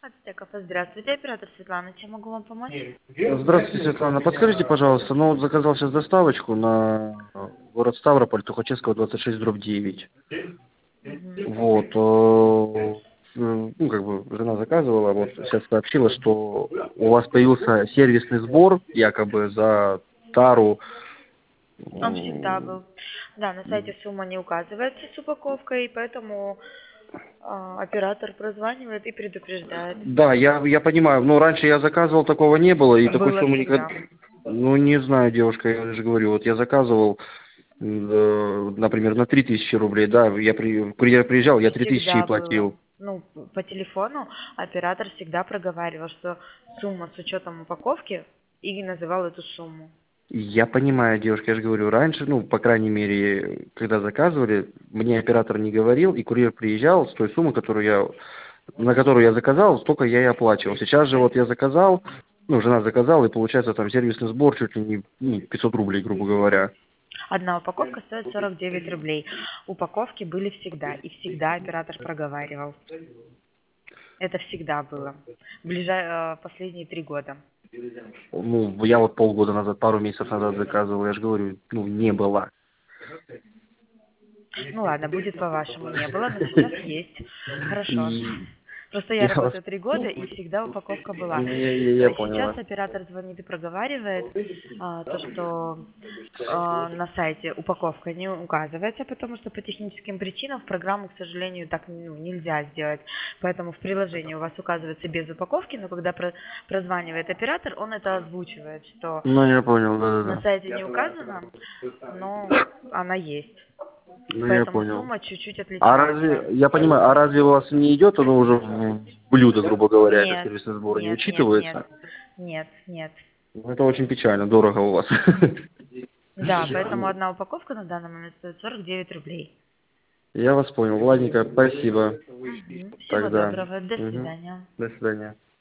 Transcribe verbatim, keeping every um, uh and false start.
Ацтеков, здравствуйте, оператор Светлана, чем могу вам помочь? Здравствуйте, Светлана. Подскажите, пожалуйста, ну вот заказал сейчас доставочку на город Ставрополь, Тухачевского, двадцать шесть, дробь девять. Мгм. Вот. э, Ну, как бы жена заказывала, вот сейчас сообщила, что у вас появился сервисный сбор, якобы за тару. Он всегда М, был. Да, на сайте сумма не указывается с упаковкой, поэтому а, оператор прозванивает и предупреждает. Да, я, я понимаю, но раньше я заказывал, такого не было, и такой Было суммы никогда... всегда. Ну, не знаю, девушка, я же говорю, вот я заказывал, э, например, на три тысячи рублей, да, я при, курьер приезжал, я три тысячи Всегда платил. было. Ну, по телефону оператор всегда проговаривал, что сумма с учетом упаковки и называл эту сумму. Я понимаю, девушка, я же говорю, раньше, ну, по крайней мере, когда заказывали, мне оператор не говорил, и курьер приезжал с той суммы, которую я, на которую я заказал, столько я и оплачивал. Сейчас же вот я заказал, ну, жена заказала, и получается там сервисный сбор чуть ли не ну, пятьсот рублей, грубо говоря. Одна упаковка стоит сорок девять рублей. Упаковки были всегда, и всегда оператор проговаривал. Это всегда было. Ближа... э, Последние три года. Ну, я вот полгода назад, пару месяцев назад заказывал, я же говорю, ну, не было. Ну ладно, будет по-вашему, не было, но сейчас есть. Хорошо. И Просто я я вас... работаю три года, и всегда упаковка была. Я, я, я Э, понял Сейчас вас. оператор звонит и проговаривает а, то, что а, на сайте упаковка не указывается, потому что по техническим причинам в программу, к сожалению, так ну, нельзя сделать. Поэтому в приложении у вас указывается без упаковки, но когда про- прозванивает оператор, он это озвучивает, что Ну, я понял, на да-да-да. сайте не указано, но она есть. Ну, я Поэтому понял. сумма чуть-чуть А отличается. разве, я понимаю, а разве у вас не идет оно уже в блюдо, грубо говоря, это Нет, сервисный сбор, не нет, нет, нет, учитывается? нет, нет. Ну, это очень печально, дорого у вас. Да, поэтому одна упаковка на данный момент стоит сорок девять рублей. Я вас понял. Ладненько, спасибо. Мгм. Всего Тогда. доброго, до Мгм. свидания. До свидания.